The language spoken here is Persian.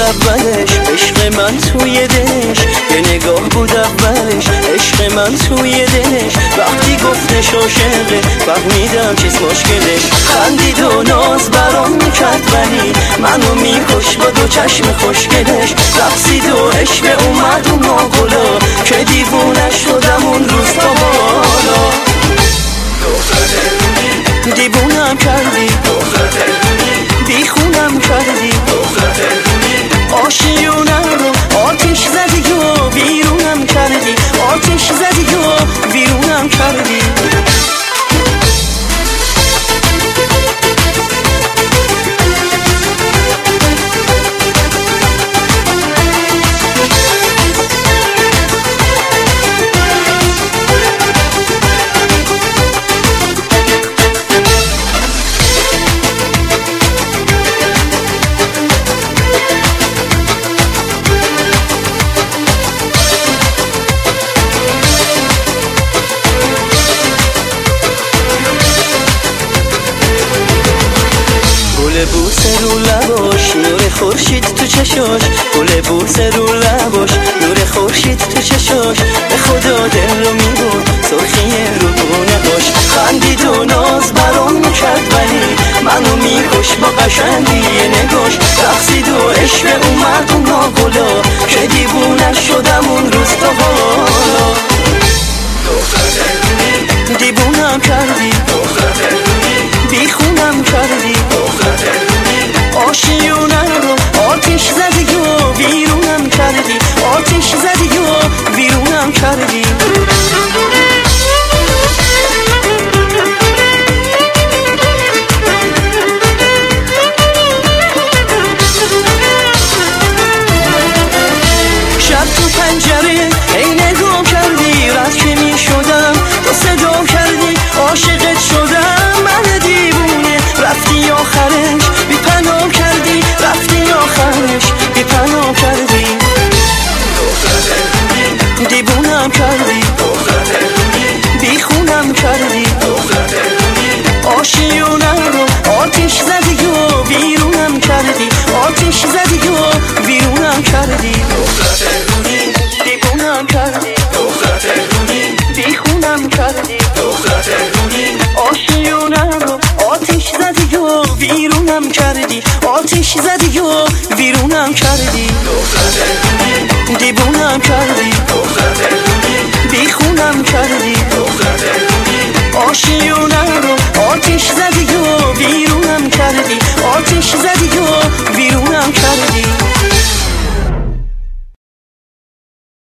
اولش، عشق من توی دلش یه نگاه بود اولش، عشق من توی دلش وقتی گفتش عاشقه فهمیدم چیز مشکلش. خندید و ناز برام میکرد ولی منو میکش با دو چشم خوشگلش. رقصید و عشق اومد و ماغلا که دیوونه شدم اون روز تا حالا. دیوونم کردی، بیخونم کردی، آشیونه رو آتش زدی و بیرونم کردی، آتش زدی و بیرونم کردی. گل بوسه رو لباش، نور خورشید تو چشاش، گل بوسه رو لباش، نور خورشید تو چشاش، به خدا دل رو میبرد سرخی رو نباش. خندید و ناز برام میکرد ولی منو میکش با قشنگی نگاش. رقصید و عشق اومد و ناگلا که دیوونه شدم اون روز تا حالا. دیوونم کردی، بیخونم کردی، آشیونه رو آتش زدی و بیرونم کردی، آتش زدی و بیرونم کردی. شب تو پنجره ای نگاه کردی، رد که می شدم تو صدا کردی، عاشقت شدم من دیوونه، رفتی آخرش بی پناه کردی، رفتی آخرش بی پناه کردی. دیوونم کردی، بیخونم کردی، آشیونه رو آتش زدی و بیرونم کردی، آتش زدی و بیرونم کردی. دیوونم کردی، بیخونم کردی، آشیونه رو آتش زدی و بیرونم کردی، آتش زدی و بیرونم کردی. دیوونم کردی، بیخونم کردی، آشیونه رو آتش زدی و بیرونم کردی، آتش